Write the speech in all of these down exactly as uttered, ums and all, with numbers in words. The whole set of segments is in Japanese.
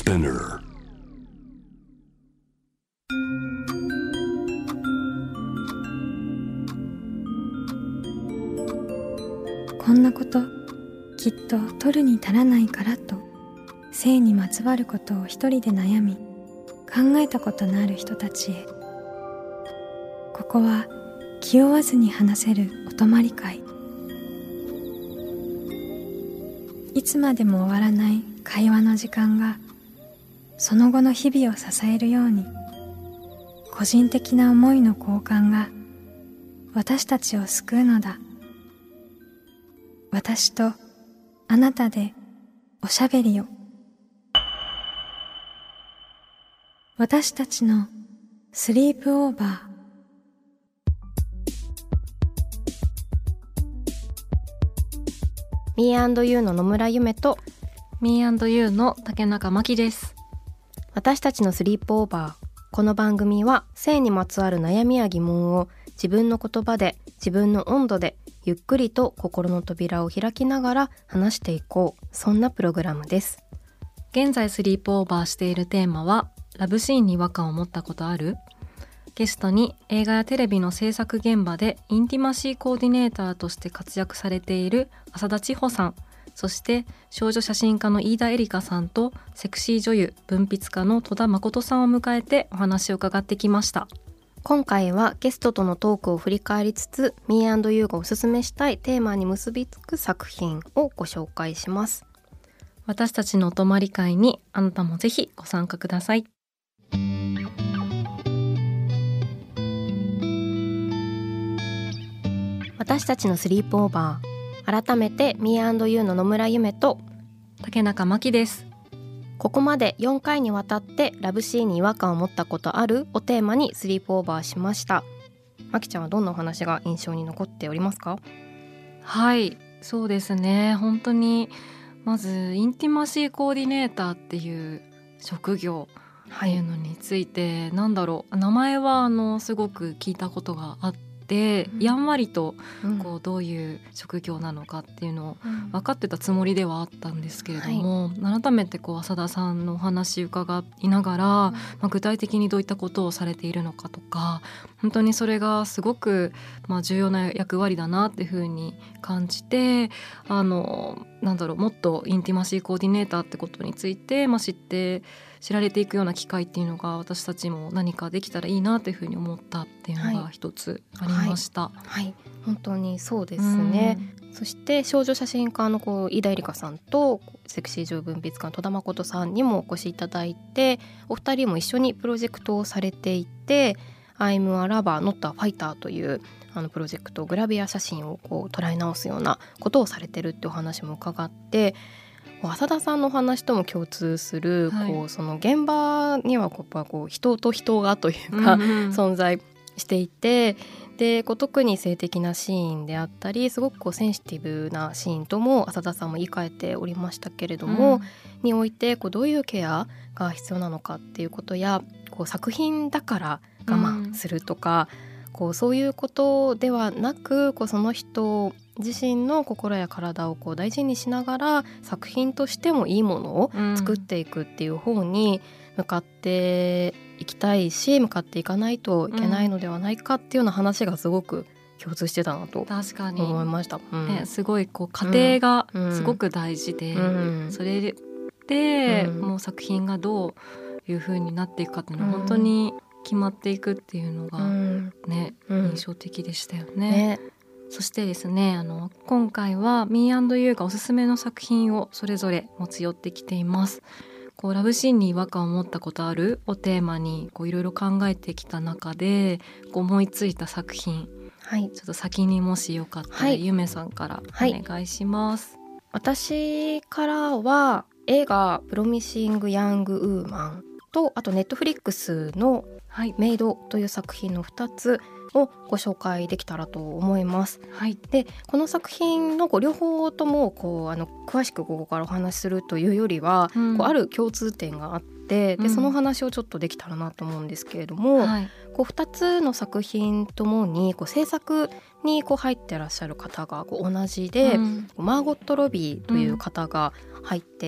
Spinner。 こんなこときっと取るに足らないからと性にまつわることを一人で悩み考えたことのある人たちへ、ここは気負わずに話せるお泊まり会。いつまでも終わらない会話の時間がその後の日々を支えるように、個人的な思いの交換が私たちを救うのだ。私とあなたでおしゃべりを。私たちのスリープオーバー。 ミー&ユー の野村ゆめとミー&ユー の竹中真希です。 私たちのスリープオーバー。この番組は性にまつわる悩みや疑問を自分の言葉で自分の温度でゆっくりと心の扉を開きながら話していこう、そんなプログラムです。 現在スリープオーバーしているテーマはラブシーンに違和感を持ったことある？ゲストに映画やテレビの制作現場でインティマシーコーディネーターとして活躍されている浅田千穂さん、そして少女写真家の飯田絵梨香さんとセクシー女優文筆家の戸田誠さんを迎えてお話を伺ってきました。 今回はゲストとのトークを振り返りつつ ミー&ユー がおすすめしたいテーマに結びつく作品をご紹介します。 私たちのお泊まり会にあなたもぜひご参加ください。 私たちのスリープオーバー。改めて ミー&ユー の野村ゆめと竹中真希です。 ここまでよんかいにわたってラブシーンに違和感を持ったことあるをテーマにスリープオーバーしました。まきちゃんはどんなお話が印象に残っておりますか？ はい、そうですね。本当にまずインティマシーコーディネーターっていう職業っていうのについて、はい、なんだろう、名前はあのすごく聞いたことがあってで、うん、やんわりとこうどういう職業なのかっていうのを分かってたつもりではあったんですけれども、はい、改めてこう浅田さんのお話伺いながら、うんまあ、具体的にどういったことをされているのかとか、本当にそれがすごく、まあ、重要な役割だなっていうふうに感じて、あのなんだろう、もっとインティマシーコーディネーターってことについて、まあ、知って知られていくような機会っていうのが私たちも何かできたらいいなというふうに思ったっていうのが一つありました。 はいはいはい、本当にそうですね。そして少女写真家のこう飯田絵梨香さんとセクシー女優文筆家の戸田誠さんにもお越しいただいて、お二人も一緒にプロジェクトをされていて I'm a lover not a fighter というあのプロジェクト、グラビア写真をこう捉え直すようなことをされてるっていうお話も伺って、浅田さんの話とも共通する、はい、こうその現場にはこうこう人と人がというか、うんうん、存在していて、でこう特に性的なシーンであったりすごくこうセンシティブなシーンとも浅田さんも言い換えておりましたけれども、うん、においてこうどういうケアが必要なのかっていうことや、こう作品だから我慢するとか、うん、こうそういうことではなく、こうその人自身の心や体をこう大事にしながら作品としてもいいものを作っていくっていう方に向かっていきたいし、向かっていかないといけないのではないかっていうような話がすごく共通してたなと思いました。 うんね、すごいこう家庭がすごく大事で、うんうん、それで、うん、もう作品がどういう風になっていくかっていうのは本当に決まっていくっていうのが、ねうん、印象的でしたよね。ね、そしてですね、あの今回は ミー&ユー がおすすめの作品をそれぞれ持ち寄ってきています。こうラブシーンに違和感を持ったことあるをテーマにいろいろ考えてきた中で、こう思いついた作品、はい、ちょっと先にもしよかったら、はい、ゆめさんからお願いします。 はい、私からは映画プロミシング・ヤング・ウーマンと、あとネットフリックスのメイドという作品のふたつをご紹介できたらと思います。はい、でこの作品のこう両方ともこうあの詳しくここからお話しするというよりは、うん、こうある共通点があって、でその話をちょっとできたらなと思うんですけれども、うんはい、こうふたつの作品ともにこう制作にこう入ってらっしゃる方がこう同じで、うん、マーゴット・ロビーという方が入ってい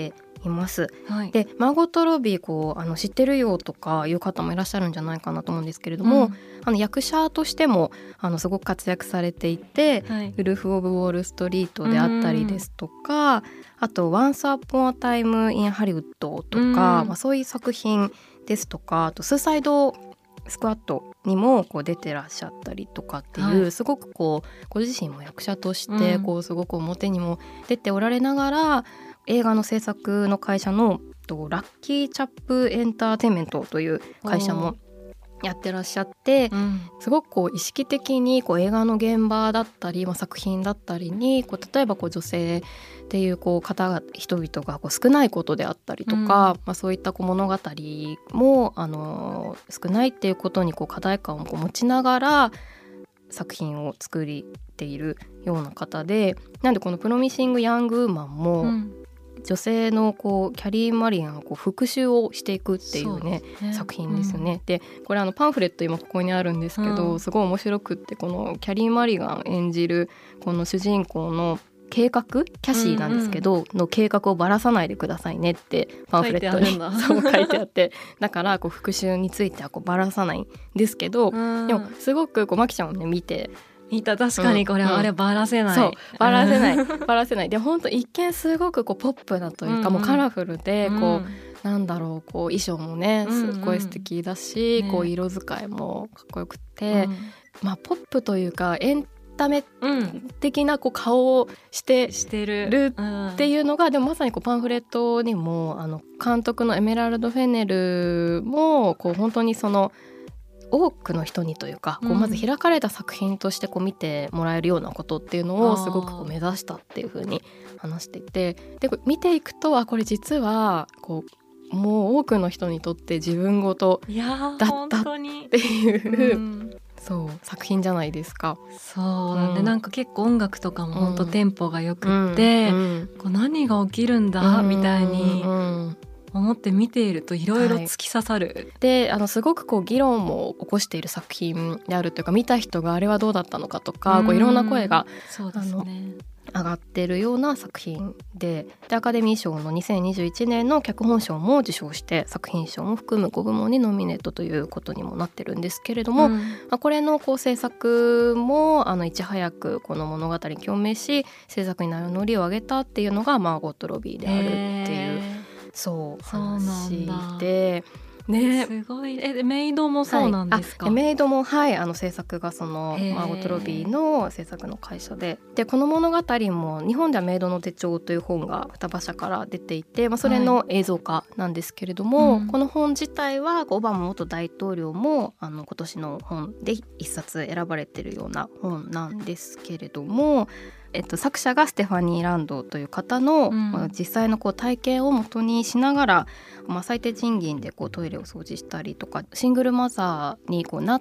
います、 はい、 でマーゴット・ロビーこうあの知ってるよとかいう方もいらっしゃるんじゃないかなと思うんですけれども、うん、あの役者としてもあのすごく活躍されていて、はい、ウルフ・オブ・ウォール・ストリートであったりですとか、あと Once Upon a Time in Hollywood とか、まあ、そういう作品ですとか、あとスーサイドスクワットにもこう出てらっしゃったりとかっていう、はい、すごくこうご自身も役者としてこうすごく表にも出ておられながら、うん、映画の制作の会社のラッキーチャップエンターテインメントという会社もやってらっしゃって、うん、すごくこう意識的にこう映画の現場だったり、まあ、作品だったりにこう例えばこう女性っていうこう方が人々がこう少ないことであったりとか、うんまあ、そういったこう物語もあの少ないっていうことにこう課題感をこう持ちながら作品を作っているような方で、なんでこのプロミシング・ヤング・ウーマンも、うん女性のこうキャリー・マリアンがこう復讐をしていくっていうね、ね作品ですよね、うん、でこれあのパンフレット今ここにあるんですけど、うん、すごい面白くって、このキャリー・マリガン演じるこの主人公の計画キャシーなんですけど、うんうん、の計画をばらさないでくださいねってパンフレットにそう書いてあってだからこう復讐についてはこうばらさないんですけど、うん、でもすごくこうマキちゃんをね見て見た確かにこれ、うん、あれバラせない、 そうバラせないバラせないで本当一見すごくこうポップだというか、うんうん、もうカラフルでこう、うん、なんだろうこう衣装もねすごい素敵だし、うんうん、こう色使いもかっこよくて、うんまあ、ポップというかエンタメ的なこう顔をして、うん、してるっていうのが、でもまさにこうパンフレットにもあの監督のエメラルド・フェネルもこう本当にその多くの人にというか、こうまず開かれた作品としてこう見てもらえるようなことっていうのをすごくこう目指したっていう風に話していて、で見ていくとあこれ実はこうもう多くの人にとって自分ごとだったっていう、うん、そう作品じゃないですか。 そうなんで、うん、なんか結構音楽とかも本当テンポがよくって、うんうん、こう何が起きるんだ、うん、みたいに、うん思って見ているといろいろ突き刺さる、はい、 であのすごくこう議論も起こしている作品であるというか、見た人があれはどうだったのかとか、こういろんな声がそうですね上がっているような作品 で, でアカデミー賞のにせんにじゅういちねんの脚本賞も受賞して作品賞も含むごぶもんにノミネートということにもなってるんですけれども、うんまあ、これのこう制作もあのいち早くこの物語に共鳴し制作に名乗りを上げたっていうのがマーゴット・ロビーであるっていうそう話でね、すごいえメイドもそうなんですか？ はい、メイドもはいあの制作がそのマーゴット・ロビーの制作の会社で、でこの物語も日本ではメイドの手帳という本が双葉社から出ていて、まあ、それの映像化なんですけれども、はいうん、この本自体はオバマ元大統領もあの今年の本で一冊選ばれているような本なんですけれども、えっと、作者がステファニー・ランドという方の、うんまあ、実際のこう体験を元にしながら、まあ、最低賃金でこうトイレを掃除したりとかシングルマザーにこうなって、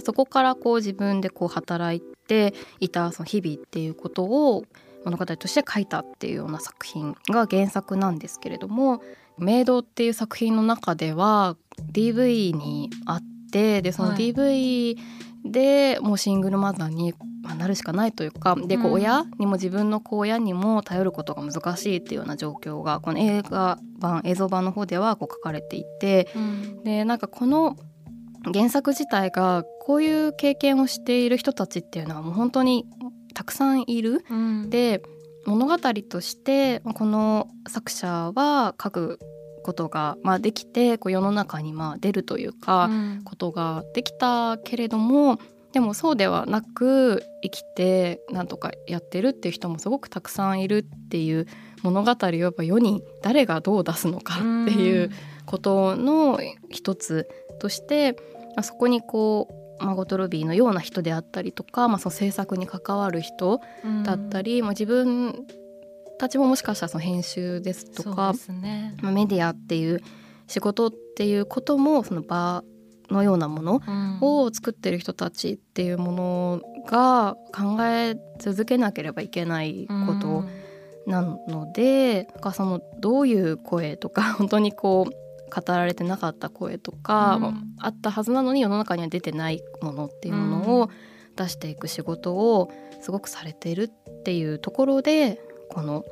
そこからこう自分でこう働いていたその日々っていうことを物語として書いたっていうような作品が原作なんですけれども、メイドっていう作品の中では ディーブイ にあって、でその ディーブイ でもうシングルマザーになるしかないというか、でこう親にも自分の子親にも頼ることが難しいっていうような状況がこの映画版映像版の方ではこう書かれていて、うん、でなんかこの原作自体がこういう経験をしている人たちっていうのはもう本当にたくさんいる、うん、で物語としてこの作者は書くことが、まあ、できてこう世の中にまあ出るというか、うん、ことができたけれども、でもそうではなく生きてなんとかやってるっていう人もすごくたくさんいるっていう物語をやっぱ世に誰がどう出すのかっていうことの一つとして、うん、そこにこうマーゴット・ロビーのような人であったりとか、まあ、その制作に関わる人だったり、うんまあ、自分たちももしかしたらその編集ですとかそうですね、 まあ、メディアっていう仕事っていうこともその場のようなものを作ってる人たちっていうものが考え続けなければいけないことなので、なんかそのどういう声とか本当にこう語られてなかった声とか、うん、あったはずなのに世の中には出てないものっていうものを出していく仕事をすごくされているっていうところで、この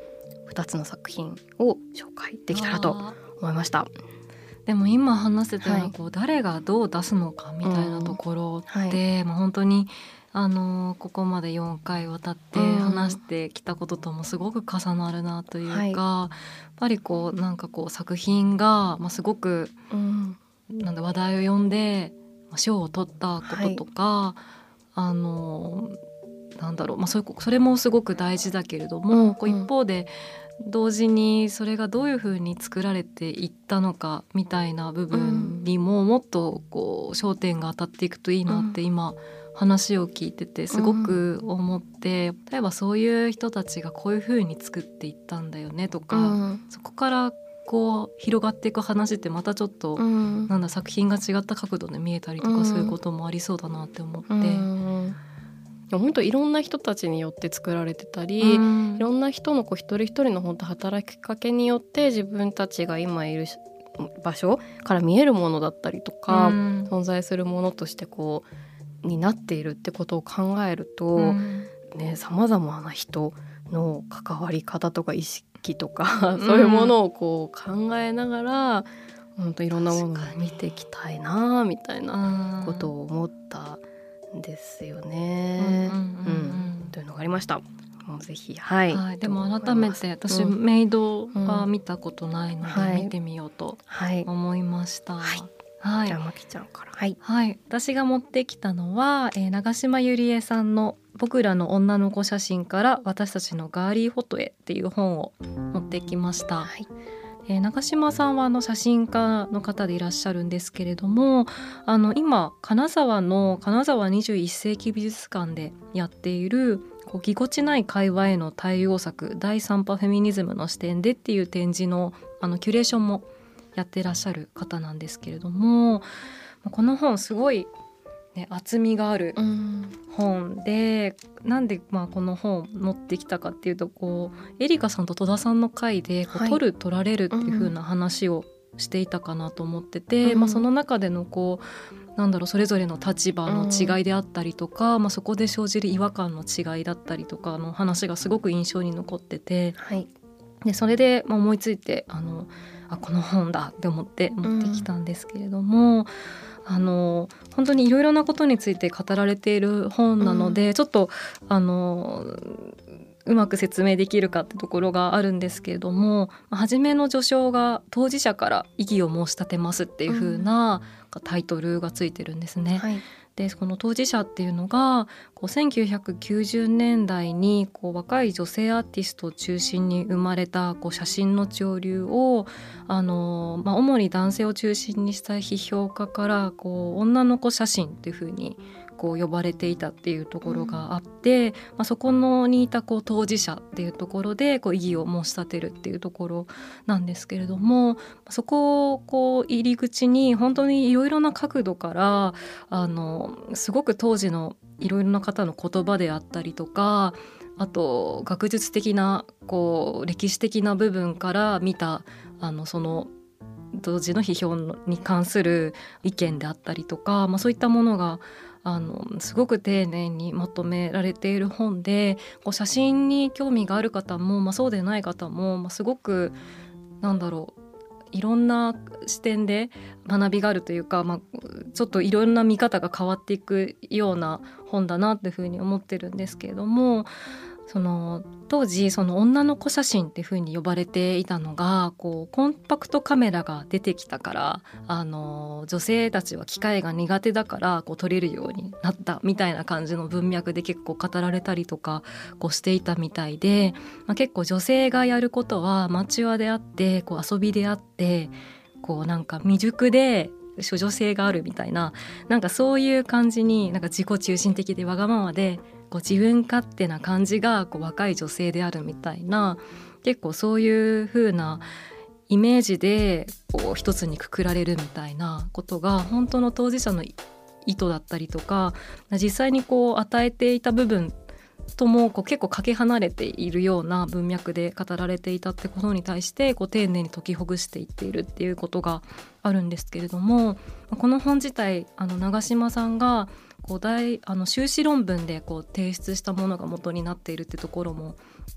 ふたつの作品を紹介できたらと思いました。 でも今話せたようなこう誰がどう出すのかみたいなところって、うんはいまあ、本当にあのここまでよんかいわたって話してきたことともすごく重なるなというか、はい、やっぱりこうなんかこう作品が、まあ、すごく、うん、なんだ話題を呼んで賞を取ったこととか、はい、あのなんだろう、まあ、それ、それもすごく大事だけれども、うんうん、こう一方で同時にそれがどういうふうに作られていったのかみたいな部分にももっとこう焦点が当たっていくといいなって今話を聞いててすごく思って、例えばそういう人たちがこういうふうに作っていったんだよねとか、そこからこう広がっていく話ってまたちょっとなんだ作品が違った角度で見えたりとかそういうこともありそうだなって思って、うん本当いろんな人たちによって作られてたり、うん、いろんな人のこう一人一人の本当働きかけによって自分たちが今いる場所から見えるものだったりとか、うん、存在するものとしてこうになっているってことを考えると、うんね、様々な人の関わり方とか意識とか、うん、そういうものをこう考えながら本当いろんなものを見ていきたいなみたいなことを思ったですよね、うんうんうんうん、というのがありました。もうぜひ、はいはい、でも改めて私、うん、メイドは見たことないので、うん、見てみようと思いました、はいはい、じゃあまきちゃんからはい、はい、私が持ってきたのは、えー、長島ゆりえさんの僕らの女の子写真から私たちのガーリーフォトへっていう本を持ってきました、はいえー、長島さんはあの写真家の方でいらっしゃるんですけれども、あの今金沢の金沢にじゅういっ世紀美術館でやっているこうぎこちない会話への対応策第三波フェミニズムの視点でっていう展示の、あのキュレーションもやってらっしゃる方なんですけれども、この本すごい、ね、厚みがある本で、うん、なんでまあこの本持ってきたかっていうと、こうエリカさんと戸田さんの回でこう、はい、取る取られるっていう風な話をしていたかなと思ってて、うんまあ、その中でのこうなんだろうそれぞれの立場の違いであったりとか、うんまあ、そこで生じる違和感の違いだったりとかの話がすごく印象に残ってて、はい、でそれでまあ思いついてあのあこの本だって思って持ってきたんですけれども、うん、あの本当にいろいろなことについて語られている本なので、うん、ちょっとあのうまく説明できるかってところがあるんですけれども、初めの序章が当事者から異議を申し立てますっていう風なタイトルがついてるんですね、うんはいでこの当事者っていうのがこうせんきゅうひゃくきゅうじゅうねんだいにこう若い女性アーティストを中心に生まれたこう写真の潮流をあの、まあ、主に男性を中心にした批評家からこう女の子写真っていう風にこう呼ばれていたっていうところがあって、うんまあ、そこのにいたこう当事者っていうところでこう異議を申し立てるっていうところなんですけれども、そこをこう入り口に本当にいろいろな角度からあのすごく当時のいろいろな方の言葉であったりとか、あと学術的なこう歴史的な部分から見たあのその当時の批評に関する意見であったりとか、まあ、そういったものがあのすごく丁寧にまとめられている本で、こう写真に興味がある方も、まあ、そうでない方も、まあ、すごくなんだろういろんな視点で学びがあるというか、まあ、ちょっといろんな見方が変わっていくような本だなっていうふうに思ってるんですけれども、その当時その女の子写真っていう風に呼ばれていたのがこうコンパクトカメラが出てきたから、あの女性たちは機械が苦手だからこう撮れるようになったみたいな感じの文脈で結構語られたりとかこうしていたみたいで、まあ、結構女性がやることはアマチュアであってこう遊びであってこうなんか未熟で処女性があるみたいな、なんかそういう感じになんか自己中心的でわがままでこう自分勝手な感じがこう若い女性であるみたいな、結構そういう風なイメージでこう一つにくくられるみたいなことが本当の当事者の意図だったりとか、実際にこう与えていた部分ともこう結構かけ離れているような文脈で語られていたってことに対してこう丁寧に解きほぐしていっているっていうことがあるんですけれども、この本自体あの長島さんがこう大あの修士論文でこう提出したものが元になっているってところも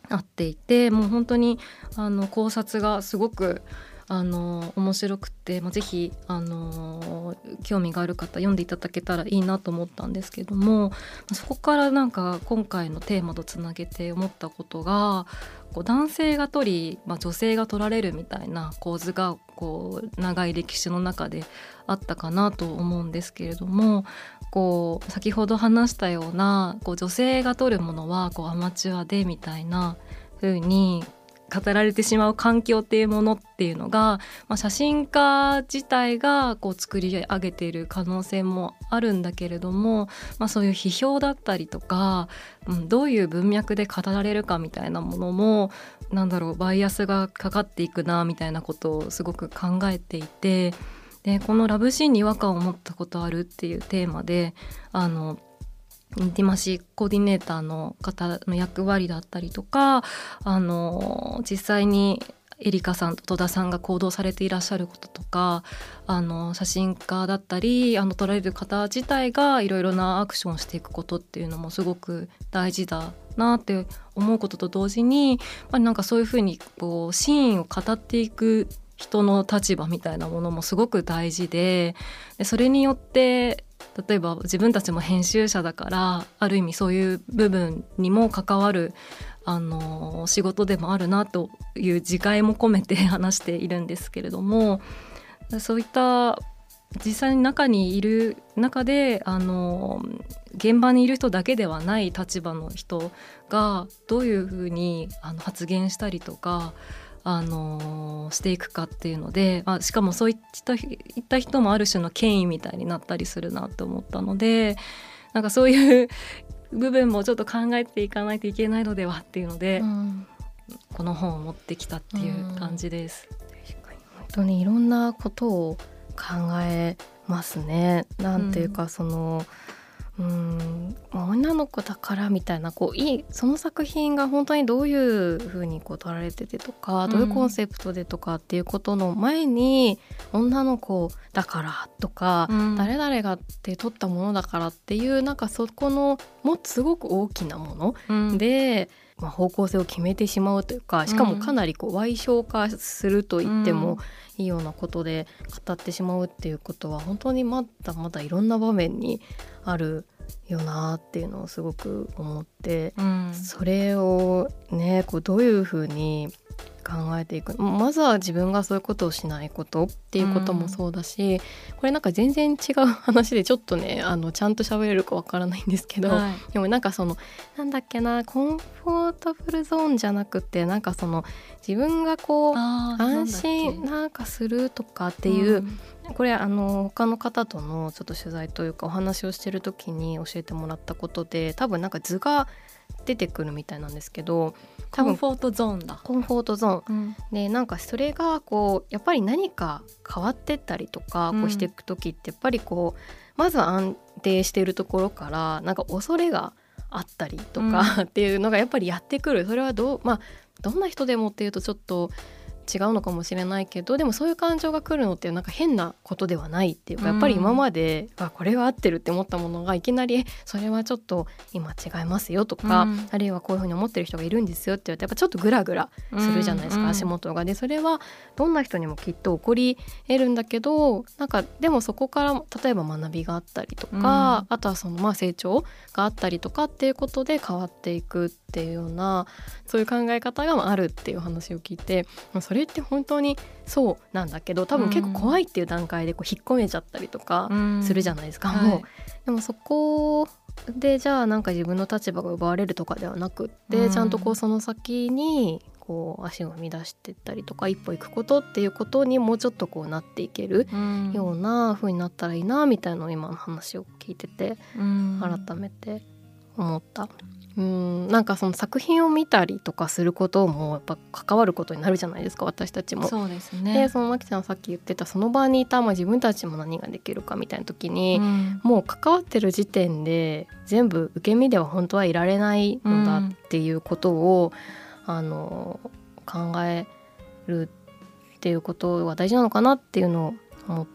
合っていて、もう本当にあの考察がすごくあの面白くて、まあ、ぜひあの興味がある方読んでいただけたらいいなと思ったんですけども、そこからなんか今回のテーマとつなげて思ったことが、こう男性が取り、まあ、女性が取られるみたいな構図がこう長い歴史の中であったかなと思うんですけれども、こう先ほど話したようなこう女性が取るものはこうアマチュアでみたいな風に語られてしまう環境っていうものっていうのが、まあ、写真家自体がこう作り上げている可能性もあるんだけれども、まあ、そういう批評だったりとか、うん、どういう文脈で語られるかみたいなものもなんだろうバイアスがかかっていくなみたいなことをすごく考えていて、でこのラブシーンに違和感を持ったことあるっていうテーマで、あのインティマシーコーディネーターの方の役割だったりとか、あの実際にエリカさんと戸田さんが行動されていらっしゃることとか、あの写真家だったりあの撮られる方自体がいろいろなアクションをしていくことっていうのもすごく大事だなって思うことと同時に、まあ、なんかそういうふうにこうシーンを語っていく人の立場みたいなものもすごく大事で、でそれによって例えば自分たちも編集者だからある意味そういう部分にも関わるあの仕事でもあるなという自戒も込めて話しているんですけれども、そういった実際に中にいる中であの現場にいる人だけではない立場の人がどういうふうにあの発言したりとかあのしていくかっていうので、まあ、しかもそういった、いった人もある種の権威みたいになったりするなと思ったので、なんかそういう部分もちょっと考えていかないといけないのではっていうので、うん、この本を持ってきたっていう感じです、 うん、確かに本当にいろんなことを考えますね。なんていうか、そのうん女の子だからみたいなこういいその作品が本当にどういう風にこう撮られててとか、どういうコンセプトでとかっていうことの前に、女の子だからとか、うん、誰々がって撮ったものだからっていうなんかそこのもすごく大きなもので、うん、まあ、方向性を決めてしまうというか、しかもかなりこう歪小化すると言ってもいいようなことで語ってしまうっていうことは本当にまだまだいろんな場面にあるよなっていうのをすごく思って、うん、それをねこうどういうふうに考えていく、まずは自分がそういうことをしないことっていうこともそうだし、うん、これなんか全然違う話でちょっとねあのちゃんと喋れるかわからないんですけど、はい、でもなんかそのなんだっけなコンフォータブルゾーンじゃなくてなんかその自分がこう安心なんかするとかっていう、うん、これあの他の方とのちょっと取材というかお話をしてる時に教えてもらったことで、多分なんか図が出てくるみたいなんですけど、多分コンフォートゾーンだコンフォートゾーン、うん、でなんかそれがこうやっぱり何か変わってったりとかこうしていく時ってやっぱりこうまずは安定しているところからなんか恐れがあったりとか、うん、っていうのがやっぱりやってくる。それはどう、まあ、どんな人でもっていうとちょっと違うのかもしれないけど、でもそういう感情が来るのってなんか変なことではないっていうか、やっぱり今まで、うん、あこれは合ってるって思ったものがいきなりそれはちょっと今違いますよとか、うん、あるいはこういうふうに思ってる人がいるんですよって言うとやっぱちょっとグラグラするじゃないですか、うん、足元が。でそれはどんな人にもきっと起こり得るんだけど、なんかでもそこから例えば学びがあったりとか、うん、あとはそのまあ成長があったりとかっていうことで変わっていくっていうようなそういう考え方があるっていう話を聞いて、それって本当にそうなんだけど多分結構怖いっていう段階でこう引っ込めちゃったりとかするじゃないですか、うん、もう、はい、でもそこでじゃあなんか自分の立場が奪われるとかではなくって、うん、ちゃんとこうその先にこう足を踏み出していったりとか一歩行くことっていうことにもうちょっとこうなっていけるような風になったらいいなみたいなのを今の話を聞いてて改めて思った。うんなんかその作品を見たりとかすることもやっぱ関わることになるじゃないですか、私たちも。 そうですね。 でそのまきちゃんさっき言ってたその場にいた、まあ、自分たちも何ができるかみたいな時に、うん、もう関わってる時点で全部受け身では本当はいられないのだっていうことを、うん、あの考えるっていうことが大事なのかなっていうのを思って、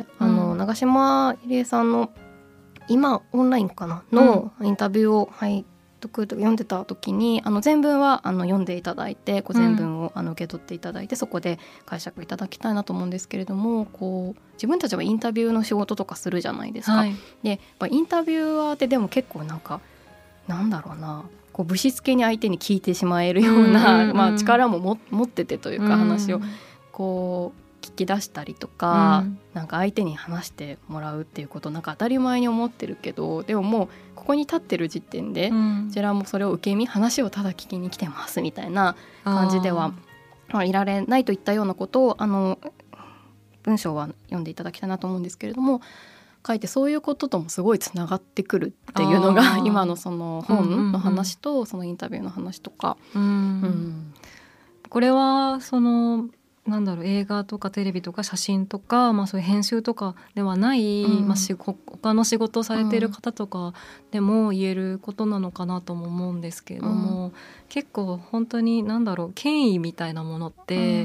うん、あの長島入江さんの今オンラインかなのインタビューを拝読読んでた時にあの全文はあの読んでいただいてこう全文をあの受け取っていただいて、うん、そこで解釈いただきたいなと思うんですけれども、こう自分たちはインタビューの仕事とかするじゃないですか、はい、でやっぱインタビュアーってでも結構なんかなんだろうなこうぶしつけに相手に聞いてしまえるような、うんうんまあ、力もも持っててというか話をこう聞き出したりとか、うん、なんか相手に話してもらうっていうことなんか当たり前に思ってるけど、でももうここに立ってる時点で、うん、こちらもそれを受け身話をただ聞きに来てますみたいな感じではまあ、いられないといったようなことをあの文章は読んでいただきたいなと思うんですけれども、書いてそういうことともすごいつながってくるっていうのが今のその本の話とそのインタビューの話とか、うんうん、 これはそのなんだろう映画とかテレビとか写真とか、まあ、そういう編集とかではない、うんまあ、他の仕事をされている方とかでも言えることなのかなとも思うんですけれども、うん、結構本当になんだろう権威みたいなものって、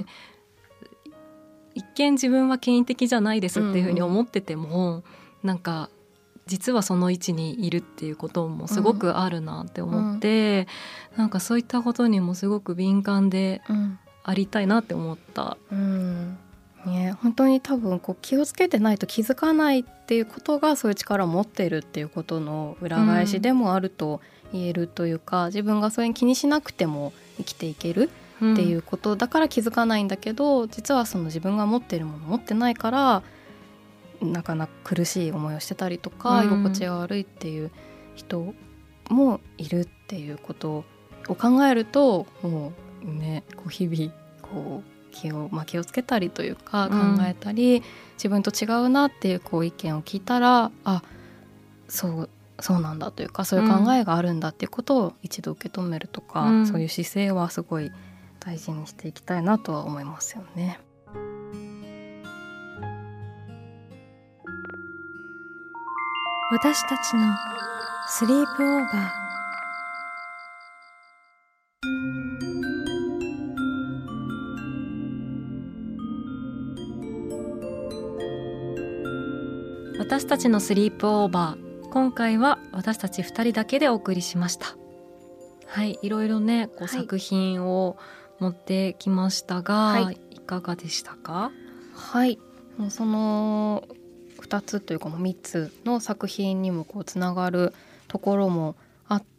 うん、一見自分は権威的じゃないですっていうふうに思ってても、うん、なんか実はその位置にいるっていうこともすごくあるなって思って、うん、なんかそういったことにもすごく敏感で、うんありたいなって思った、 うんね、本当に多分こう気をつけてないと気づかないっていうことがそういう力を持っているっていうことの裏返しでもあると言えるというか、うん、自分がそれに気にしなくても生きていけるっていうことだから気づかないんだけど、うん、実はその自分が持っているもの持ってないからなかなか苦しい思いをしてたりとか、うん、居心地が悪いっていう人もいるっていうことを考えるともうね、こう日々こう 気を、まあ、気をつけたりというか考えたり、うん、自分と違うなっていうこう意見を聞いたらあそう、そうなんだというかそういう考えがあるんだっていうことを一度受け止めるとか、うん、そういう姿勢はすごい大事にしていきたいなとは思いますよね。 私たちのスリープオーバー。 私たちのスリープオーバー、今回は私たちふたりだけでお送りしました。はい、いろいろねこう作品を持ってきましたが、はい、いかがでしたか？ はい、もうそのふたつというかみっつの作品にもこうつながるところもあって、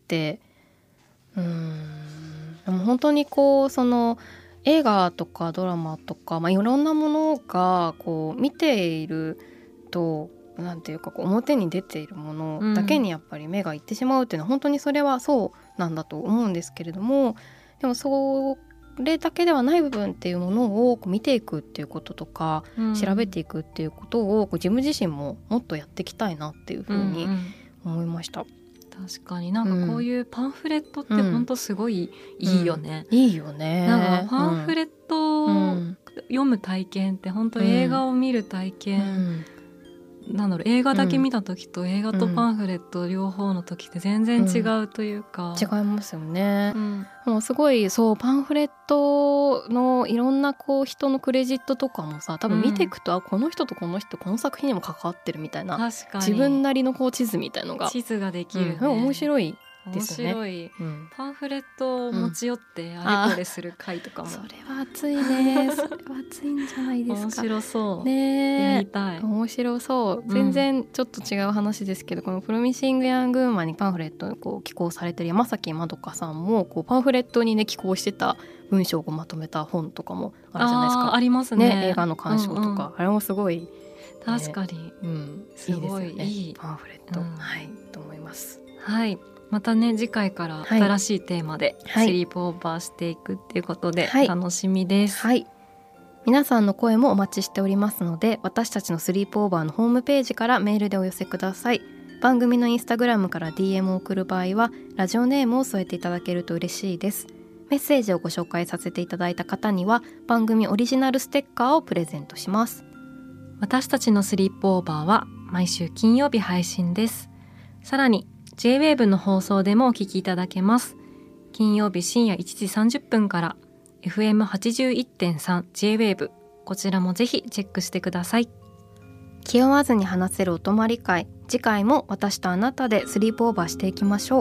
うーんでも本当にこうその映画とかドラマとか、まあ、いろんなものがこう見ているとなんていうかこう表に出ているものだけにやっぱり目がいってしまうっていうのは本当にそれはそうなんだと思うんですけれども、でもそれだけではない部分っていうものをこう見ていくっていうこととか、うん、調べていくっていうことをこう自分自身ももっとやっていきたいなっていうふうに思いました、うんうん、確かになんかこういうパンフレットって本当すごいいいよね、 うんうん、いいよね。 なんかパンフレットを読む体験って本当映画を見る体験、うんなんだろう映画だけ見た時と映画とパンフレット両方の時って全然違うというか、 うん、違いますよね、うん、もうすごいそうパンフレットのいろんなこう人のクレジットとかもさ多分見ていくと、うん、あこの人とこの人この作品にも関わってるみたいな確かに自分なりのこう地図みたいのが地図ができる、ねうん、面白いですね。 面白い、うん、パンフレットを持ち寄ってあれこれする回とかも、うん、 それは熱いねそれは熱いんじゃないですか。 面白そうね、 やりたい。 面白そう。全然ちょっと違う話ですけど、うん、このプロミシングヤングウーマンにパンフレットをこう寄稿されてる山崎まどかさんもこうパンフレットにね寄稿してた文章をまとめた本とかもあるじゃないですか。 あ, あります ね, ね映画の鑑賞とか、うんうん、あれもすごい、ね、 確かに、 うん、すごいいいですよねいいパンフレット、 うん、 はいと思います。 はいまたね次回から新しいテーマでスリープオーバーしていくっていうことで楽しみです、 はいはい、皆さんの声もお待ちしておりますので私たちのスリープオーバーのホームページからメールでお寄せください。番組のインスタグラムから ディーエム を送る場合はラジオネームを添えていただけると嬉しいです。メッセージをご紹介させていただいた方には番組オリジナルステッカーをプレゼントします。 私たちのスリープオーバーは毎週金曜日配信です。さらにジェイウェーブ の放送でもお聞きいただけます。金曜日深夜いちじさんじゅっぷんから エフエムはちじゅういってんさん ジェイウェーブ こちらもぜひチェックしてください。 気負わずに話せるお泊まり会、次回も私とあなたでスリープオーバーしていきましょう。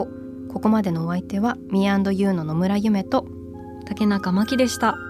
ここまでのお相手は ミーアンドユー の野村ゆめと竹中真希でした。